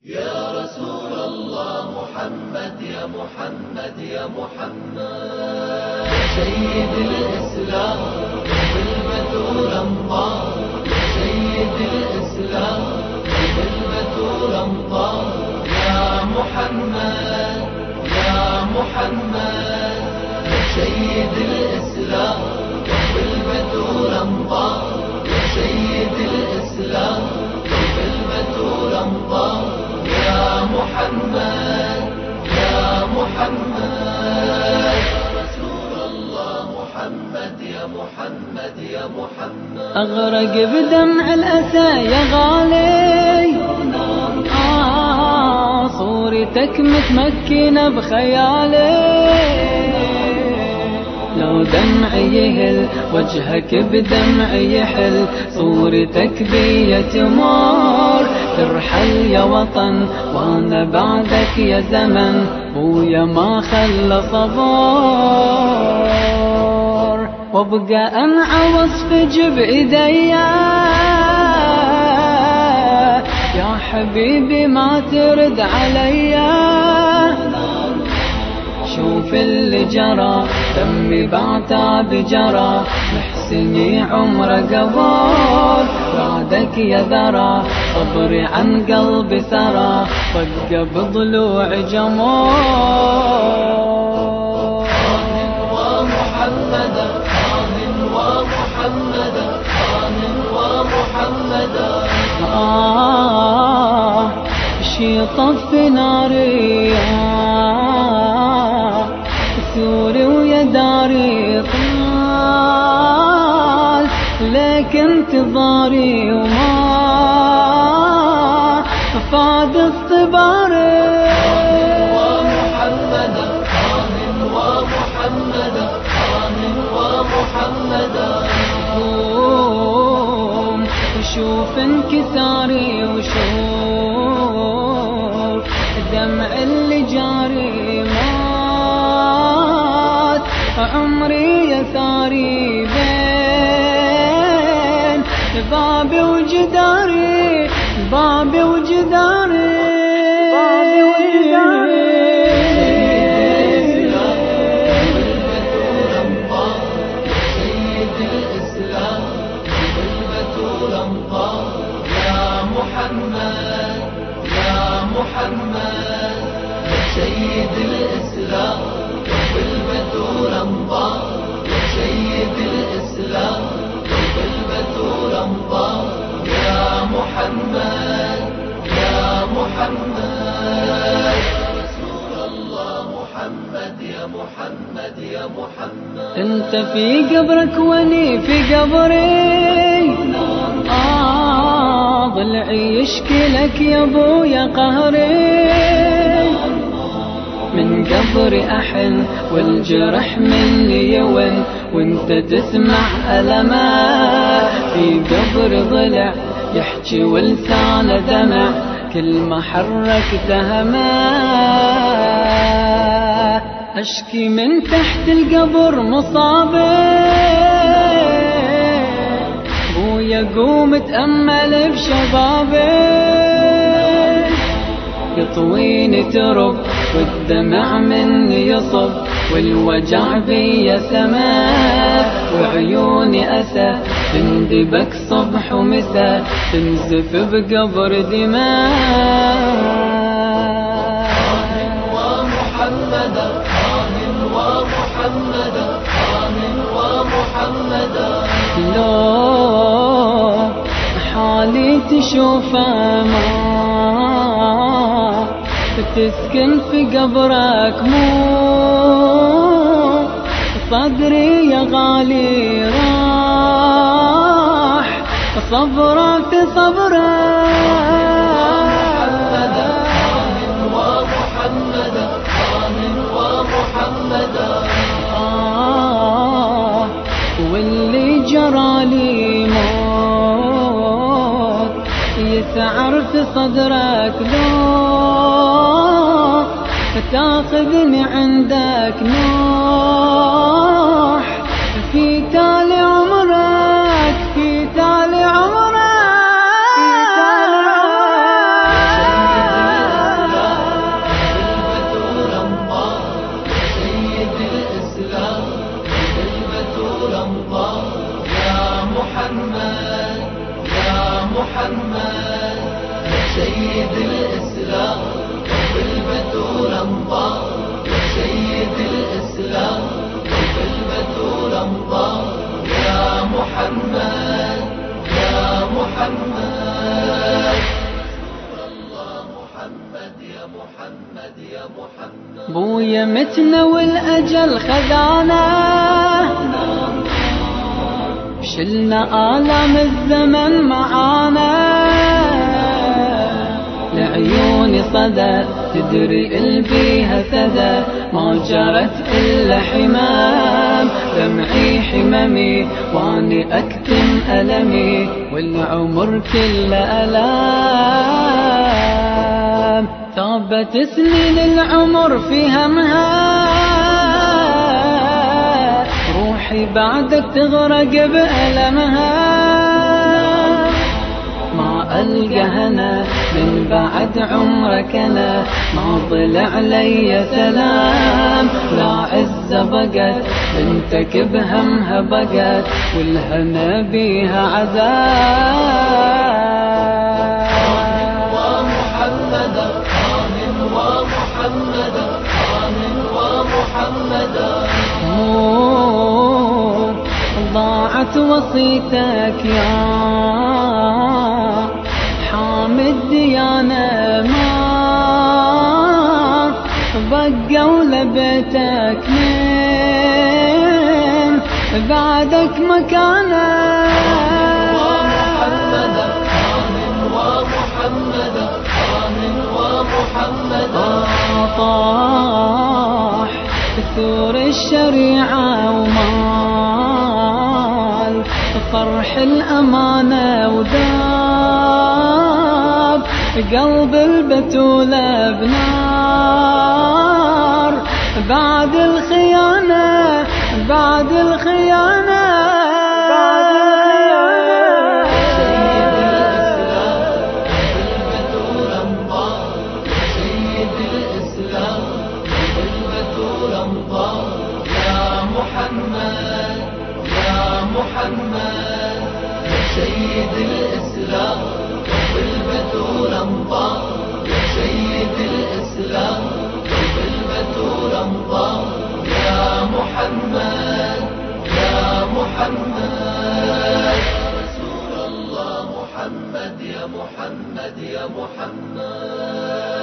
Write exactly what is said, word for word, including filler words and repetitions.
يا رسول الله محمد يا محمد يا محمد يا سيد الإسلام بالبتول أمطار يا سيد الإسلام بالبتول أمطار يا محمد يا محمد يا سيد الإسلام بالبتول أمطار يا سيد الإسلام بالبتول أمطار يا محمد يا محمد يا رسول الله محمد يا محمد يا محمد أغرق بدمع الأسى يا غالي آه صورتك متمكنة بخيالي لو دمعي يهل وجهك بدمعي يحل صورتك بي تمر ترحل يا وطن وانا بعدك يا زمن ويا ما خلى صبر وابقى انعى واصفج بايديا يا حبيبي ما ترد عليا شوف اللي جرى دمي بعتاب جرى محسني عمره قبر بعدك يا ذرى صبري عن قلبي سرى طق بضلوع جمر ومحمدا آمن ومحمدا آمن ومحمدا آه شي طف ناري ثوري ويا داري طال لك انتظاري وما فاد اختباري ومحمدا آمن ومحمدا آمن ومحمدا قوم وشوف انكساري وشوف الدمع اللي جاري مات عمري يثاري بين بابي وجداري بابي وجداري بابي وجداري سيد الإسلام بالبتول أمطار يا محمد يا محمد يا سيد الإسلام بالبتول أمطار يا سيد الإسلام بالبتول أمطار يا محمد يا محمد يا رسول الله محمد يا محمد يا محمد انت في قبرك واني في قبري آه ضلعي يشكي لك يا ابويا قهري من قبري أحن والجرح مني يون وانت تسمع ألمه في قبري ضلع يحكي ولسانه دمع كل ما حركته همه أشكي من تحت القبر مصابي ويا قوم تأمل بشبابي يطويني ترب والدمع مني يصب والوجع بي سماء وعيوني أسى تندبك صبح ومساء تنزف بقبر دماء ومحمدا آمن ومحمدا آمن ومحمدا لو حالي تشوفه ما تسكن في قبرك مو صدري يا غالي راح صبره في صبره آمن ومحمدا آمن ومحمدا آه واللي جرالي موت يسعر في صدرك لو تاخذني عندك نوح في تالي عمرك في تالي عمرك في تالي عمرك بويا متنا والأجل خذانا، شلنا آلام الزمن معانا. لعيوني صدى تدري البيها ثدى، ما جرت إلا حمام. دمعي حممي واني أكتم ألمي، والعمر كله ألام. ثابت سنين العمر في همها، روحي بعدك تغرق بألمها. ما ألقى هنا من بعد عمرك أنا، ما ضلع لي سلام. لا عزة بقت بنتك بهمها بقت، والهنا بيها عذاب. ومحمدا آمن ومحمدا آمن ومحمدا. ضاعت وصيتك يا حامي الديانة، ما بقى ولبيتك من بعدك مكانه. ومحمدا آمن ومحمدا آمن ومحمدا. طاح ثور الشريعة ومال فرح الأمانة، وداب قلب البتولة بنار. بعد الخيانة بعد الخيانة بعد محمد يا سيد الإسلام والبتول انطار. يا سيد الإسلام والبتول انطار. يا محمد يا محمد رسول الله محمد يا محمد يا محمد.